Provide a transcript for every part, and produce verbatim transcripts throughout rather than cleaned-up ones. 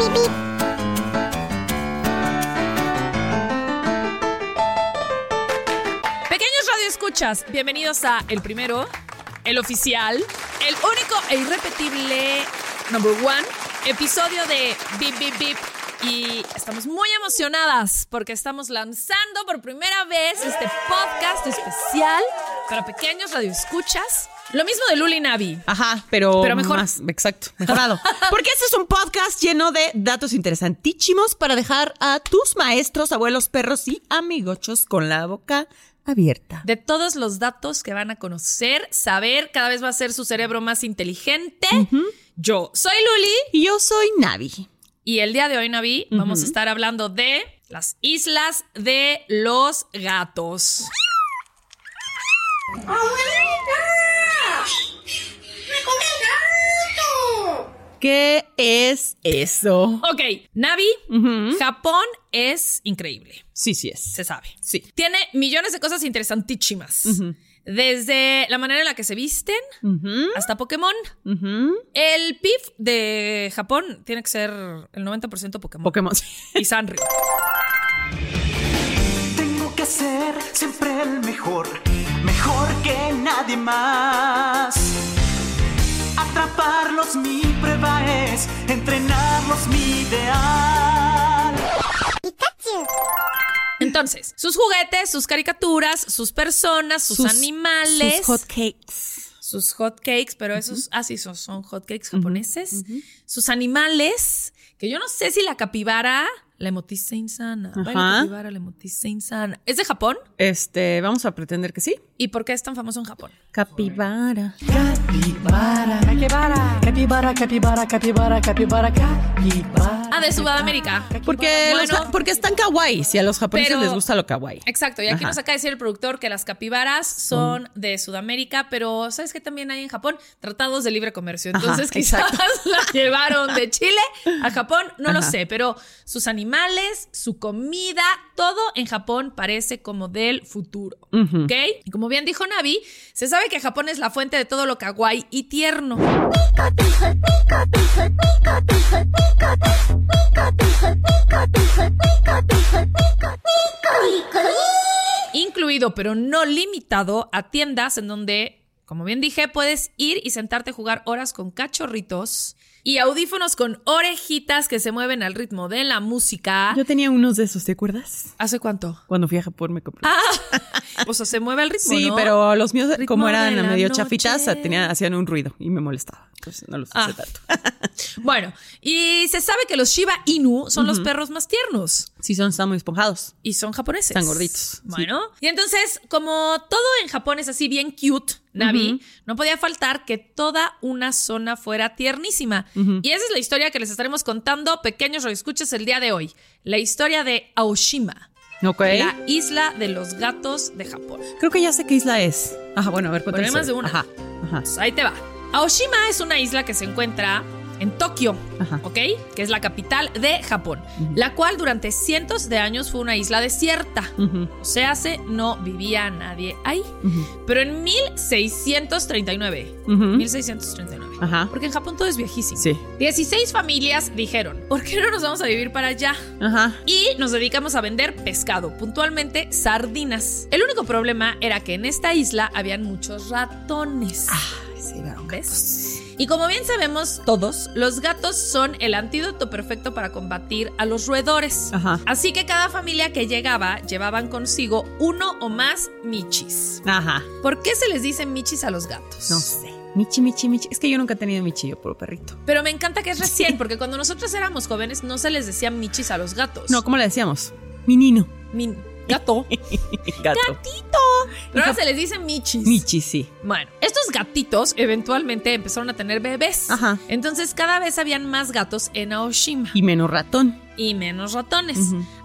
Pequeños radioescuchas, bienvenidos a el primero, el oficial, el único e irrepetible number one episodio de Bip Bip Bip. Y estamos muy emocionadas porque estamos lanzando por primera vez este podcast especial para pequeños radioescuchas. Lo mismo de Luli y Navi. Ajá, pero, pero mejor. Más, exacto, mejorado. Porque este es un podcast lleno de datos interesantísimos para dejar a tus maestros, abuelos, perros y amigochos con la boca abierta. De todos los datos que van a conocer, saber, cada vez va a ser su cerebro más inteligente. Uh-huh. Yo soy Luli. Y yo soy Navi. Y el día de hoy, Navi, uh-huh. vamos a estar hablando de las islas de los gatos. ¿Qué es eso? Ok, Navi, uh-huh. Japón es increíble. Sí, sí es. Se sabe. Sí. Tiene millones de cosas interesantísimas. Uh-huh. Desde la manera en la que se visten uh-huh. hasta Pokémon. Uh-huh. El P I F de Japón tiene que ser el noventa por ciento Pokémon. Pokémon. Y Sanrio. Tengo que ser siempre el mejor, mejor que nadie más. Atraparlos mi prueba es, entrenarlos mi ideal. Pikachu. Entonces, sus juguetes, sus caricaturas, sus personas, sus, sus animales. Sus hotcakes. Sus hotcakes, pero uh-huh. esos, ah, sí, son, son hotcakes japoneses. Uh-huh. Sus animales, que yo no sé si la capibara, la emotiza insana. Ajá. La capibara, la emotiza insana. ¿Es de Japón? Este, vamos a pretender que sí. ¿Y por qué es tan famoso en Japón? Capibara. Capibara, capibara, capibara, capibara, capibara, capibara, capibara. Ah, de Sudamérica. Porque, bueno, los, porque están kawaii. Si a los japoneses pero, les gusta lo kawaii. Exacto. Y aquí Ajá. nos acaba de decir el productor que las capibaras son mm. de Sudamérica, pero ¿sabes qué también hay en Japón? Tratados de libre comercio. Entonces Ajá, quizás las llevaron de Chile a Japón. No Ajá. lo sé, pero sus animales, su comida, todo en Japón parece como del futuro. Uh-huh. ¿Ok? Y como bien dijo Navi, se sabe que Japón es la fuente de todo lo kawaii y tierno. Incluido, pero no limitado, a tiendas en donde, como bien dije, puedes ir y sentarte a jugar horas con cachorritos y audífonos con orejitas que se mueven al ritmo de la música. Yo tenía unos de esos, ¿te acuerdas? ¿Hace cuánto? Cuando fui a Japón me compré. Ah, o sea, se mueve al ritmo, sí, ¿no? pero los míos, ritmo como eran medio noche. chafitas, tenían, hacían un ruido y me molestaba. Entonces no los usé ah. tanto. Bueno, y se sabe que los Shiba Inu son uh-huh. los perros más tiernos. Sí, son, están muy esponjados. Y son japoneses. Están gorditos. Bueno, sí. Y entonces, como todo en Japón es así bien cute, Navi, uh-huh. no podía faltar que toda una zona fuera tiernísima. Uh-huh. Y esa es la historia que les estaremos contando, pequeños radioescuchas, el día de hoy. La historia de Aoshima. Ok. La isla de los gatos de Japón. Creo que ya sé qué isla es. Ajá, bueno, a ver, cuéntame. Pero hay más de una. Ajá, ajá. Pues ahí te va. Aoshima es una isla que se encuentra en Tokio, Ajá. ¿ok? Que es la capital de Japón, uh-huh. la cual durante cientos de años fue una isla desierta. Uh-huh. O sea, se no vivía nadie ahí. Uh-huh. Pero en mil seiscientos treinta y nueve, uh-huh. mil seiscientos treinta y nueve, Ajá. porque en Japón todo es viejísimo. Sí. dieciséis familias dijeron, ¿por qué no nos vamos a vivir para allá? Ajá. Y nos dedicamos a vender pescado, puntualmente sardinas. El único problema era que en esta isla habían muchos ratones. Ah, sí, ¿ves? Y como bien sabemos todos, los gatos son el antídoto perfecto para combatir a los roedores. Ajá. Así que cada familia que llegaba llevaban consigo uno o más michis. Ajá. ¿Por qué se les dice michis a los gatos? No sé. Michi, michi, michi. Es que yo nunca he tenido michi, yo puro perrito. Pero me encanta que es recién, sí. porque cuando nosotros éramos jóvenes no se les decía michis a los gatos. No, ¿cómo le decíamos? Minino. Min gato. Gato. Gatito. Pero ahora se les dice michis. Michis, sí. Bueno, estos gatitos eventualmente empezaron a tener bebés. Ajá. Entonces cada vez habían más gatos en Aoshima. Y menos ratón. Y menos ratones. Uh-huh.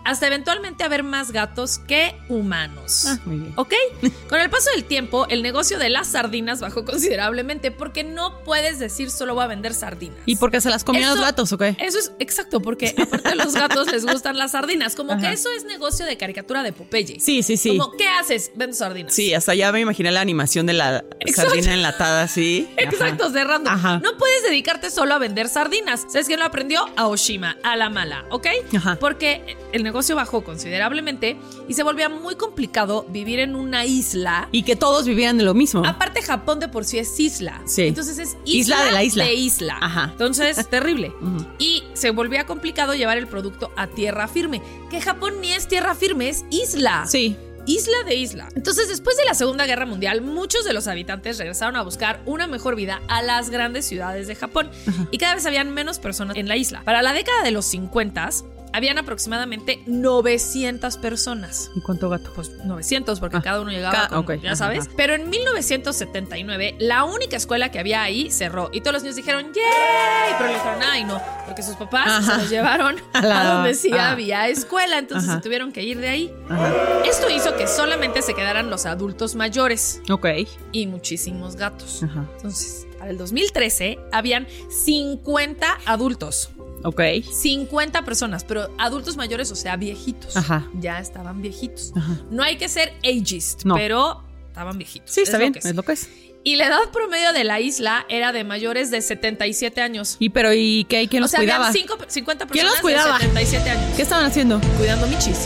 hasta eventualmente haber más gatos que humanos. Ah, muy bien. ¿Ok? Con el paso del tiempo, el negocio de las sardinas bajó considerablemente porque no puedes decir solo voy a vender sardinas. ¿Y por qué se las comían Eso- los gatos o qué? Eso es exacto, porque aparte a los gatos les gustan las sardinas. Como Ajá. que eso es negocio de caricatura de Popeye. Sí, sí, sí. Como, ¿qué haces? Vendo sardinas. Sí, hasta ya me imaginé la animación de la Exacto. sardina enlatada así. Exacto, Ajá. cerrando. Ajá. No puedes dedicarte solo a vender sardinas. ¿Sabes quién lo aprendió? Aoshima, a la mala, ¿ok? Ajá. Porque el negocio bajó considerablemente y se volvía muy complicado vivir en una isla. Y que todos vivieran de lo mismo. Aparte, Japón de por sí es isla. Sí. Entonces es isla, Isla de la isla. de isla. Ajá. Entonces, terrible. Ujú. Y se volvía complicado llevar el producto a tierra firme. Que Japón ni es tierra firme, es isla. Sí. Isla de isla. Entonces, después de la Segunda Guerra Mundial, muchos de los habitantes regresaron a buscar una mejor vida a las grandes ciudades de Japón. Ajá. Y cada vez habían menos personas en la isla. Para la década de los cincuenta, habían aproximadamente novecientas personas. ¿Y cuánto gato? Pues novecientos, porque Ah, cada uno llegaba ca- con, ok, ya ajá, sabes. ajá. Pero en mil novecientos setenta y nueve, la única escuela que había ahí cerró. Y todos los niños dijeron, ¡yay! Pero le dijeron, ay, no, porque sus papás Ajá. se los llevaron A a, la- donde sí ah. había escuela. Entonces Ajá. se tuvieron que ir de ahí. Ajá. Esto hizo que solamente se quedaran los adultos mayores Ok. y muchísimos gatos. Ajá. Entonces, para el dos mil trece, habían cincuenta adultos. Ok. cincuenta personas, pero adultos mayores, o sea, viejitos. Ajá. Ya estaban viejitos. Ajá. No hay que ser ageist, No. pero estaban viejitos. Sí, está Es lo bien. que es. Es lo que es. Y la edad promedio de la isla era de mayores de setenta y siete años. ¿Y pero y qué? ¿Quién O los sea, cuidaba? habían cinco- cincuenta ¿Quién personas los cuidaba? de setenta y siete años. ¿Qué estaban haciendo? Cuidando michis.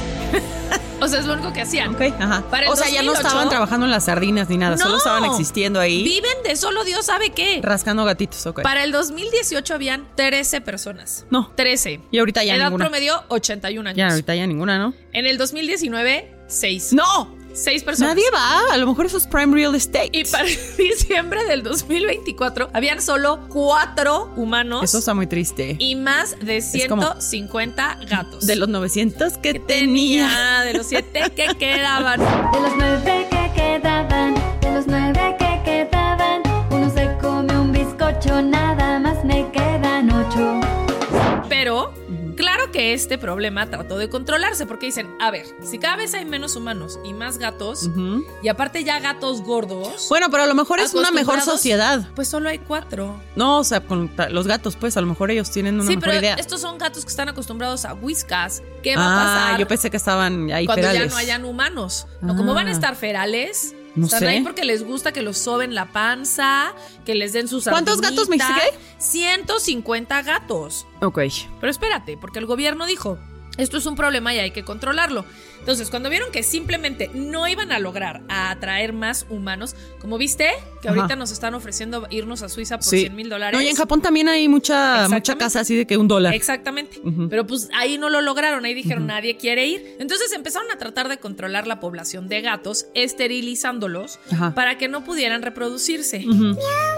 O sea, es lo único que hacían. Ok, ajá. Para el O sea, ya no dos mil ocho, estaban trabajando en las sardinas ni nada, No. solo estaban existiendo ahí, Viven de solo Dios sabe qué. rascando gatitos, ok. Para el dos mil dieciocho habían trece personas. No. trece. Y ahorita ya Edad ninguna. promedio, ochenta y un años. Ya, ahorita ya ninguna, ¿no? En el dos mil diecinueve, seis. ¡No! seis personas. Nadie va. A lo mejor eso es prime real estate. Y para diciembre del dos mil veinticuatro habían solo cuatro humanos Eso está muy triste. y más de como- ciento cincuenta gatos. De los novecientos que, que tenía. tenía, de los siete que quedaban. De los nueve que quedaban, de los nueve que quedaban, uno se come un bizcocho, nada más me quedan ocho. Pero claro que este problema trató de controlarse porque dicen, a ver, si cada vez hay menos humanos y más gatos, Ujú. y aparte ya gatos gordos, Bueno, pero a lo mejor es una mejor acostumbrados, sociedad. pues solo hay cuatro. No, o sea, con ta- los gatos, pues a lo mejor ellos tienen una Sí, mejor pero idea. estos son gatos que están acostumbrados a whiskas. ¿Qué va a Ah, pasar yo pensé que estaban ahí cuando ferales. ya no hayan humanos? No, como van a Ah. estar ferales, No están sé. ahí porque les gusta que los soben la panza, que les den sus ¿Cuántos gatos me dijiste que hay? ciento cincuenta gatos. Ok. Pero espérate, porque el gobierno dijo, esto es un problema y hay que controlarlo. Entonces, cuando vieron que simplemente no iban a lograr a atraer más humanos, como viste, que Ajá. ahorita nos están ofreciendo irnos a Suiza por Sí. cien mil dólares. No, y en Japón también hay mucha, Exactamente. mucha casa así de que un dólar. Exactamente. Ujú. Pero pues ahí no lo lograron. Ahí dijeron, nadie quiere ir. Entonces empezaron a tratar de controlar la población de gatos, esterilizándolos Ajá. para que no pudieran reproducirse. Ujú.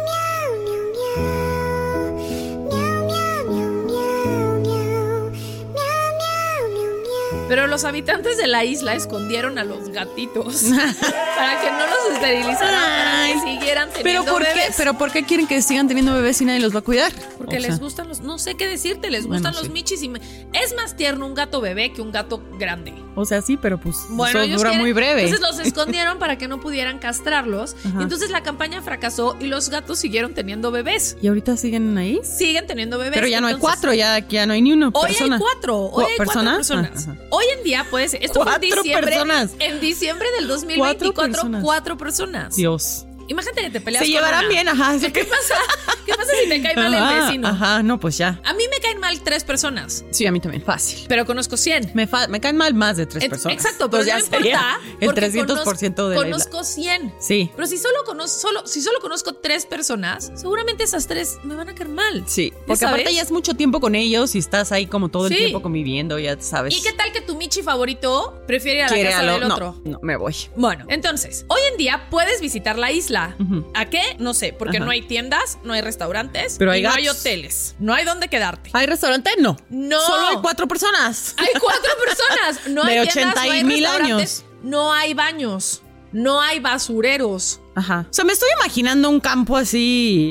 Pero los habitantes de la isla escondieron a los gatitos para que no los esterilizaran, para que Ay. siguieran Pero teniendo ¿por qué? bebés. ¿Pero por qué quieren que sigan teniendo bebés y nadie los va a cuidar? Porque O les sea, gustan los... No sé qué decirte, les Bueno, gustan sí. los michis. Y me- es más tierno un gato bebé que un gato grande. O sea, sí, pero pues Bueno, eso ellos dura quieren- muy breve. Entonces los escondieron para que no pudieran castrarlos. Ajá. Y entonces la campaña fracasó y los gatos siguieron teniendo bebés. ¿Y ahorita siguen ahí? Siguen teniendo bebés. Pero ya no hay Entonces, cuatro, ya, ya no hay ni uno. Hoy persona. hay cuatro. Hoy hay ¿Persona? cuatro personas. Ah, ajá. Hoy en día puede ser. Esto fue en Cuatro diciembre. personas. En diciembre del dos mil Cuatro veinticuatro, personas. cuatro personas. Dios. Imagínate que te peleas Se con llevarán una. bien, ajá. ¿Qué pasa? ¿Qué pasa si te cae mal el Ajá, vecino? Ajá, no, pues ya. A mí me caen mal tres personas, Sí, a mí también. Fácil. pero conozco cien. Me, fa- me caen mal más de tres Et- personas. Exacto, pero Entonces no ya importa. sería el porque trescientos por ciento de la isla. Conozco cien. Sí. Pero si solo conozco, solo, si solo conozco tres personas, seguramente esas tres me van a caer mal. Sí, ¿Ya porque aparte sabes? ya es mucho tiempo con ellos y estás ahí como todo el Sí. tiempo conviviendo, ya sabes. ¿Y qué tal que tu Michi favorito prefiere ir a la Quiere casa a lo- del no, otro? No, me voy. Bueno, entonces, hoy en día puedes visitar la isla. Ujú. ¿A qué? No sé, porque Ajá. no hay tiendas, no hay restaurantes, Pero hay y no hay gatos. hoteles, no hay dónde quedarte. ¿Hay restaurante? No. No. Solo hay cuatro personas. Hay cuatro personas, no De hay tiendas, ochenta no hay y mil restaurantes, años. no hay baños, no hay basureros. Ajá. O sea, me estoy imaginando un campo así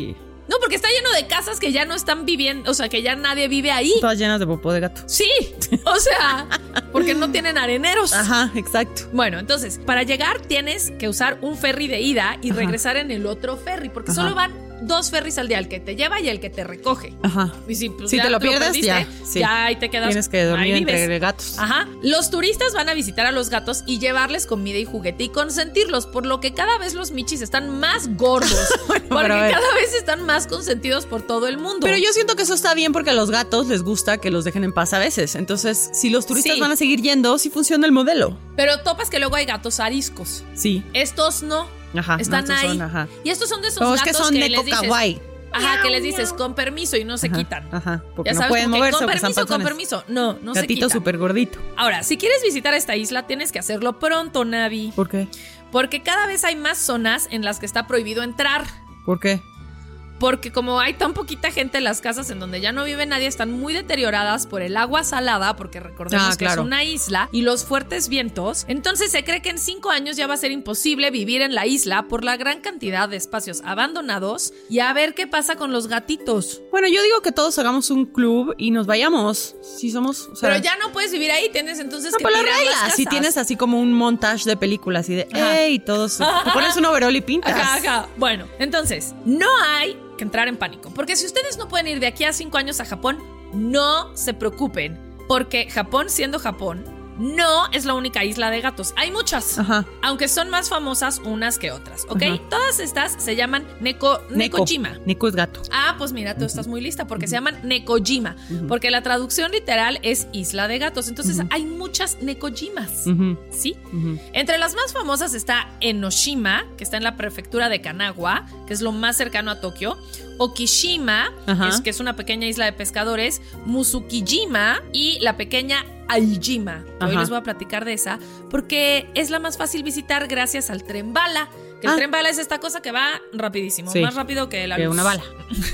No, porque está lleno de casas que ya no están viviendo, o sea, que ya nadie vive ahí. Todas llenas de popó de gato. Sí, o sea, porque no tienen areneros. Ajá, exacto. Bueno, entonces, para llegar tienes que usar un ferry de ida y Ajá. regresar en el otro ferry, porque Ajá. solo van dos ferries al día, el que te lleva y el que te recoge. Ajá. Y si, pues, si ya te lo te pierdes, perdiste, ya. Sí. Ya ahí te quedas. Tienes que dormir ahí entre vives. gatos. Ajá. Los turistas van a visitar a los gatos y llevarles comida y juguete y consentirlos, por lo que cada vez los michis están más gordos. Bueno, porque pero a ver. cada vez están más consentidos por todo el mundo. Pero yo siento que eso está bien porque a los gatos les gusta que los dejen en paz a veces. Entonces, si los turistas Sí. van a seguir yendo, sí funciona el modelo. Pero topas que luego hay gatos ariscos. Sí. Estos no. Ajá. Están no, estos ahí. son, ajá. Y estos son de esos Pero es gatos que son que neko les dices. kawaii. Ajá, que les dices con permiso y no se Ajá, quitan. Ajá. Porque Ya no sabes, pueden como que moverse con porque están permiso, con panzones. permiso. No, no se Gatito quitan. súper gordito. Ahora, si quieres visitar esta isla, tienes que hacerlo pronto, Navi. ¿Por qué? Porque cada vez hay más zonas en las que está prohibido entrar. ¿Por qué? Porque como hay tan poquita gente, las casas en donde ya no vive nadie están muy deterioradas por el agua salada, porque recordemos Ah, que claro. es una isla, y los fuertes vientos. Entonces se cree que en cinco años ya va a ser imposible vivir en la isla por la gran cantidad de espacios abandonados. Y a ver qué pasa con los gatitos. Bueno, yo digo que todos hagamos un club y nos vayamos. Si somos. O sea, Pero ya no puedes vivir ahí, tienes entonces no, que por las tirar las reglas. Si casas. tienes así como un montage de películas y de. Ajá. ¡Ey! Todos. Te pones un overall y pintas. Ajá, ajá. Bueno, entonces, no hay que entrar en pánico. Porque si ustedes no pueden ir de aquí a cinco años a Japón, no se preocupen. Porque Japón, siendo Japón, no es la única isla de gatos. Hay muchas. Ajá. Aunque son más famosas unas que otras, ¿ok? Ajá. Todas estas se llaman Neko, Neko. Nekojima. Neko es gato. Ah, pues mira, tú estás muy lista porque se llaman Nekojima. Porque la traducción literal es isla de gatos. Entonces hay muchas Nekojimas. Ujú, ¿Sí? ujú. Entre las más famosas está Enoshima, que está en la prefectura de Kanagawa, que es lo más cercano a Tokio. Okishima, Ajá. que es, que es una pequeña isla de pescadores. Musukijima y la pequeña Aijima. Hoy Ajá. les voy a platicar de esa porque es la más fácil visitar gracias al tren bala. Que el Ah. tren bala es esta cosa que va rapidísimo, Sí. más rápido que la Que luz. una bala.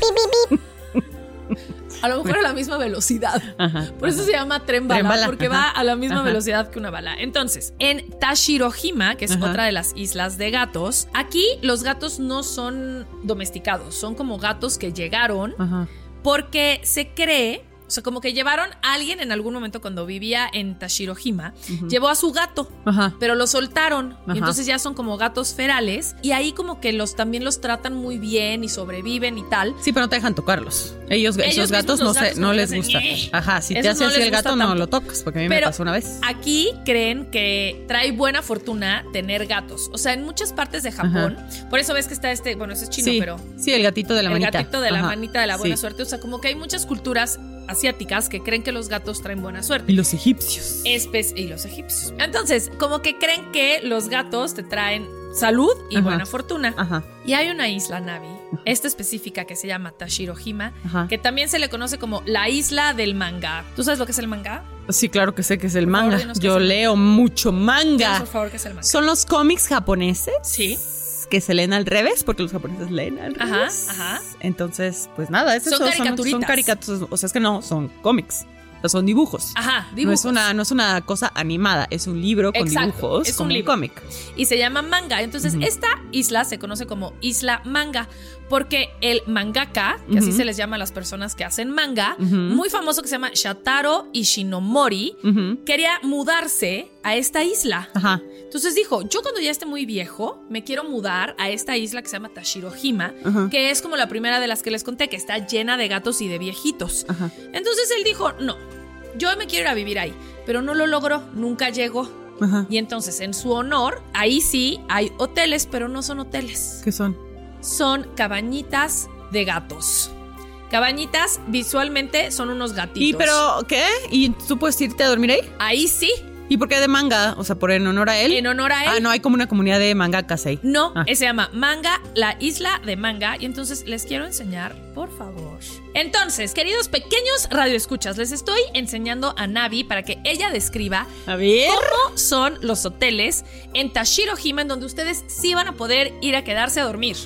A lo mejor a la misma velocidad. Ajá. Por eso se llama tren bala, Tren bala, porque ajá. va a la misma Ajá. velocidad que una bala. Entonces, en Tashirohima, que es Ajá. otra de las islas de gatos, aquí los gatos no son domesticados, son como gatos que llegaron Ajá. porque se cree, o sea, como que llevaron a alguien en algún momento cuando vivía en Tashirohima, Ujú. llevó a su gato. Ajá. Pero lo soltaron Ajá. y entonces ya son como gatos ferales y ahí como que los también los tratan muy bien y sobreviven y tal. Sí, pero no te dejan tocarlos. Ellos, Ellos esos gatos mismos, no los sé, gatos no como les que hacen, gusta. "Ñe". Ajá, si te Esos hace no así les el gato, gusta no tanto. lo tocas, porque a mí me Pero pasó una vez. aquí creen que trae buena fortuna tener gatos. O sea, en muchas partes de Japón, por eso ves que está este, bueno, ese es chino, sí, pero sí, el gatito de la el manita. gatito de la Ajá. manita de la buena Sí. suerte. O sea, como que hay muchas culturas asiáticas que creen que los gatos traen buena suerte. Y los egipcios. Espe- y los egipcios. Entonces, como que creen que los gatos te traen salud y Ajá. buena fortuna. Ajá. Y hay una isla, Navi, esta específica que se llama Tashirohima, Ajá. que también se le conoce como la isla del manga. ¿Tú sabes lo que es el manga? Sí, claro que sé que es el Por favor, manga. dinos qué Yo es el leo mucho Dinos, manga. por favor, ¿qué es el manga? Son los cómics japoneses. Sí. Que se leen al revés, porque los japoneses leen al Ajá, revés. ajá. Entonces, pues nada, es Son eso, Son, caricaturitas. caricaturas. O sea, es que no, son cómics. O sea, son dibujos. Ajá, No dibujos. es, una, no es una cosa animada, es un libro con Exacto, dibujos, es un como un, libro. cómic. Y se llama manga. Entonces, Ujú. esta isla se conoce como Isla Manga, porque el mangaka, que así Ujú. se les llama a las personas que hacen manga, Ujú. muy famoso que se llama Shataro Ishinomori, Ujú. quería mudarse a esta isla. Ajá. Entonces dijo, yo cuando ya esté muy viejo, me quiero mudar a esta isla que se llama Tashirohima, Ajá. que es como la primera de las que les conté, que está llena de gatos y de viejitos. Ajá. Entonces él dijo, no, yo me quiero ir a vivir ahí, pero no lo logró, nunca llegó. Ajá. Y entonces en su honor, ahí sí hay hoteles, pero no son hoteles, ¿Qué son? son cabañitas de gatos. Cabañitas visualmente son unos gatitos. ¿Y pero qué? ¿Y tú puedes irte a dormir ahí? Ahí sí, ¿Y por qué de manga? O sea, por en honor a él. en honor a él. Ah, no, hay como una comunidad de mangakas ahí. No, Ah. se llama Manga, la isla de Manga. Y entonces les quiero enseñar, por favor. Entonces, queridos pequeños radioescuchas, les estoy enseñando a Navi para que ella describa A ver. cómo son los hoteles en Tashirohima, en donde ustedes sí van a poder ir a quedarse a dormir.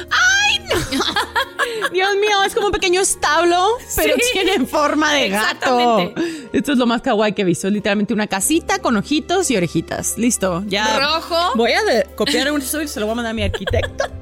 Dios mío, es como un pequeño establo, pero Sí. tiene forma de gato. Exactamente. Esto es lo más kawaii que he visto. Es literalmente una casita con ojitos y orejitas. Listo, ya. Rojo. Voy a de- copiar un estudio y se lo voy a mandar a mi arquitecto.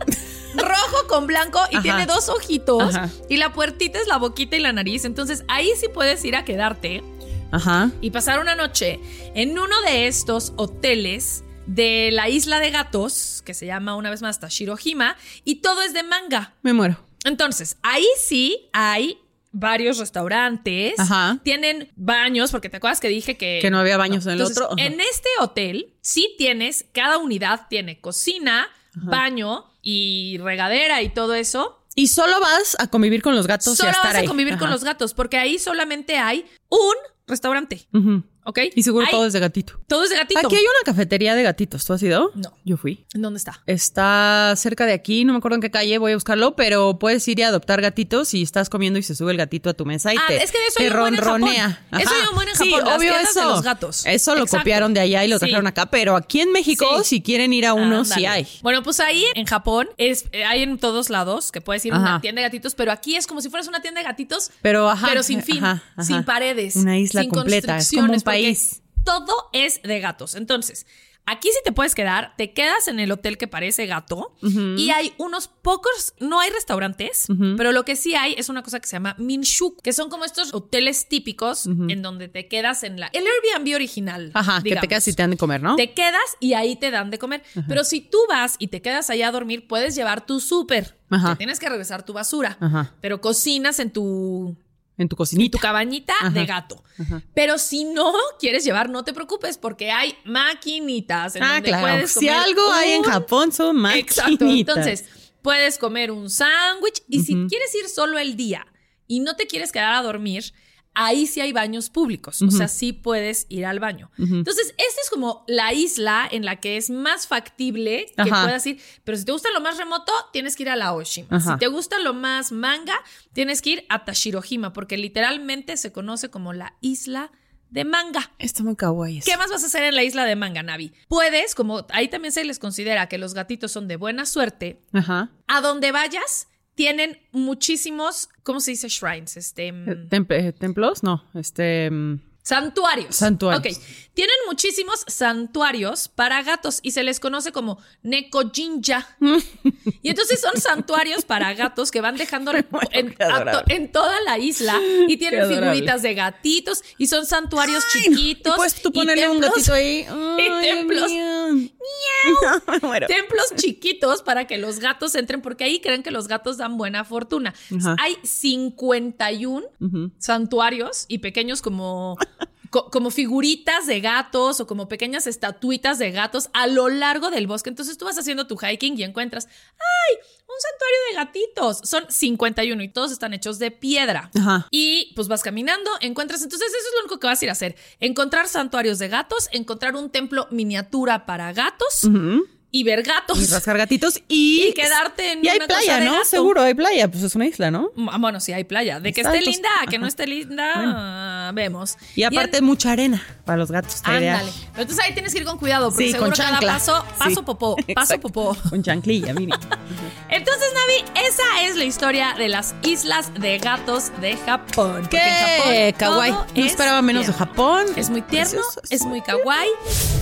rojo con blanco y Ajá. tiene dos ojitos. Ajá. Y la puertita es la boquita y la nariz. Entonces ahí sí puedes ir a quedarte Ajá. y pasar una noche en uno de estos hoteles de la isla de gatos, que se llama una vez más Tashirohima, y todo es de manga. Me muero. Entonces, ahí sí hay varios restaurantes. Ajá. Tienen baños, porque te acuerdas que dije que... Que no había baños en el Entonces, otro. Ajá. en este hotel sí tienes, cada unidad tiene cocina, baño y regadera y todo eso. Y solo vas a convivir con los gatos y Solo a estar vas a ahí. convivir Ajá. con los gatos, porque ahí solamente hay un restaurante, Ujú. ¿ok? Y seguro Hay- todo es de gatito. Todo es de gatito. Aquí hay una cafetería de gatitos. ¿Tú has ido? No. Yo fui. ¿En dónde está? Está cerca de aquí, no me acuerdo en qué calle, voy a buscarlo, pero puedes ir y adoptar gatitos y estás comiendo y se sube el gatito a tu mesa y Ah, te, es que eso te hay un buen en ronronea. Japón. Eso hay un buen en Sí, Japón, las obvio tiendas de eso. los gatos. Eso lo Exacto. copiaron de allá y lo Sí. trajeron acá, pero aquí en México, Sí. si quieren ir a uno, Ándale. sí hay. Bueno, pues ahí en Japón es, eh, hay en todos lados que puedes ir a Ajá. una tienda de gatitos, pero aquí es como si fueras una tienda de gatitos, Pero, ajá, pero sin fin, ajá, ajá. sin paredes, Una isla sin completa, es como un construcciones, porque país. Todo es de gatos. Entonces, aquí sí te puedes quedar, te quedas en el hotel que parece gato y hay unos pocos, no hay restaurantes, pero lo que sí hay es una cosa que se llama minshuku, que son como estos hoteles típicos en donde te quedas en la... El Airbnb original, Ajá, que digamos. te quedas y te dan de comer, ¿no? Te quedas y ahí te dan de comer. Pero si tú vas y te quedas allá a dormir, puedes llevar tu súper. Ajá. Te tienes que regresar tu basura. Ajá. Pero cocinas en tu, En tu en cocinita. tu cabañita Ajá. de gato. Pero si no quieres llevar, no te preocupes porque hay maquinitas en Ah, donde claro. puedes Si comer algo hay en un- Japón son maquinitas. Exacto. Entonces, puedes comer un sándwich y si quieres ir solo el día y no te quieres quedar a dormir, ahí sí hay baños públicos. O sea, sí puedes ir al baño. Entonces, esta es como la isla en la que es más factible que Ajá. puedas ir. Pero si te gusta lo más remoto, tienes que ir a la Oshima. Ajá. Si te gusta lo más manga, tienes que ir a Tashirohima, porque literalmente se conoce como la isla de manga. Está muy kawaii eso. ¿Qué más vas a hacer en la isla de manga, Navi? Puedes, como ahí también se les considera que los gatitos son de buena suerte, Ajá. a donde vayas tienen muchísimos, ¿cómo se dice? Shrines, este... mm, Tem- eh, ¿Templos? No, este... mm, Santuarios. Santuarios. Ok. Tienen muchísimos santuarios para gatos y se les conoce como Neko-jinja. Y entonces son santuarios para gatos que van dejando en, qué a to- adorable. en toda la isla y tienen adorable. figuritas de gatitos y son santuarios Ay, chiquitos. Y puedes tú y ponerle un templos- gatito ahí. y Ay, templos. Dios mío. Me muero. Templos chiquitos para que los gatos entren, porque ahí creen que los gatos dan buena fortuna. Ajá. Hay cincuenta y uno Ujú. santuarios y pequeños como, co- como figuritas de gatos o como pequeñas estatuitas de gatos a lo largo del bosque. Entonces tú vas haciendo tu hiking y encuentras, ¡ay! Un santuario de gatitos. Son cincuenta y uno y todos están hechos de piedra. Ajá. Y pues vas caminando, encuentras, entonces eso es lo único que vas a ir a hacer. Encontrar santuarios de gatos, encontrar un templo miniatura para gatos Ujú. y ver gatos. Y rascar gatitos y... Y quedarte en Y hay una casa playa, de ¿no? gato. Seguro hay playa, pues es una isla, ¿no? Ah, Bueno, sí hay playa. De que Está, esté entonces, linda a que no ajá. esté linda, ah, vemos. Y aparte en- mucha arena para los gatos. está ideal. ándale. Pero entonces ahí tienes que ir con cuidado, porque Sí, seguro con cada chancla. paso, paso Sí. popó, paso Exacto. popó. Con chanclilla, mire. Entonces, Navi, esa es la historia de las islas de gatos de Japón. Porque en ¡Qué Japón kawaii! todo No es esperaba menos de tierno. Japón. Es muy tierno, Precioso. es muy kawaii.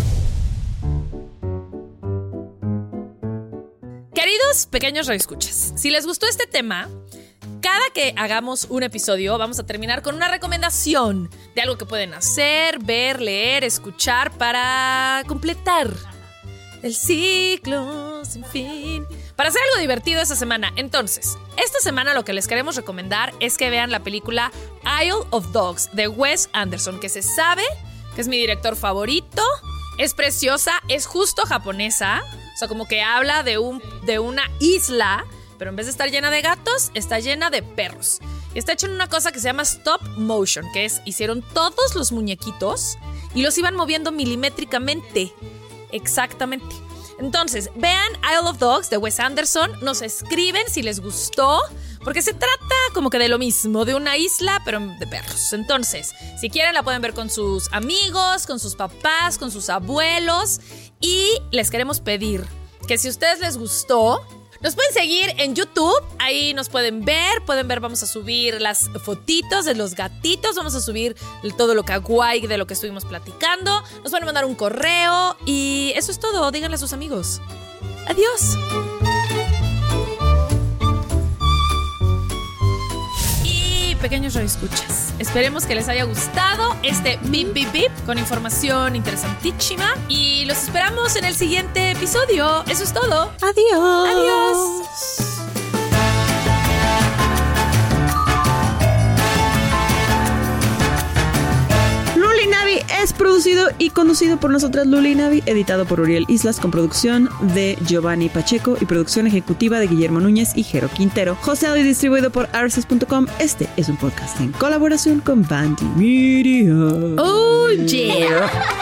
Queridos pequeños radioescuchas, si les gustó este tema, cada que hagamos un episodio vamos a terminar con una recomendación de algo que pueden hacer, ver, leer, escuchar para completar el ciclo sin fin. Para hacer algo divertido esta semana. Entonces, esta semana lo que les queremos recomendar es que vean la película Isle of Dogs de Wes Anderson, que se sabe que es mi director favorito. Es preciosa, es justo japonesa. O sea, como que habla de, un, de una isla, pero en vez de estar llena de gatos, está llena de perros. Y está hecho en una cosa que se llama stop motion, que es, hicieron todos los muñequitos y los iban moviendo milimétricamente. Exactamente. Entonces, vean Isle of Dogs de Wes Anderson, nos escriben si les gustó, porque se trata como que de lo mismo, de una isla, pero de perros. Entonces, si quieren la pueden ver con sus amigos, con sus papás, con sus abuelos, y les queremos pedir que si a ustedes les gustó, nos pueden seguir en YouTube, ahí nos pueden ver, pueden ver, vamos a subir las fotitos de los gatitos, vamos a subir todo lo kawaii de lo que estuvimos platicando, nos van a mandar un correo y eso es todo, díganle a sus amigos. Adiós. pequeños radioescuchas, esperemos que les haya gustado este Bip Bip Bip con información interesantísima y los esperamos en el siguiente episodio. Eso es todo. Adiós. Adiós. Lulinavi es producido y conducido por nosotras, Lulinavi, editado por Uriel Islas con producción de Giovanni Pacheco y producción ejecutiva de Guillermo Núñez y Jero Quintero, hosteado y distribuido por arces punto com. Este es un podcast en colaboración con Bandy Media. Oh yeah.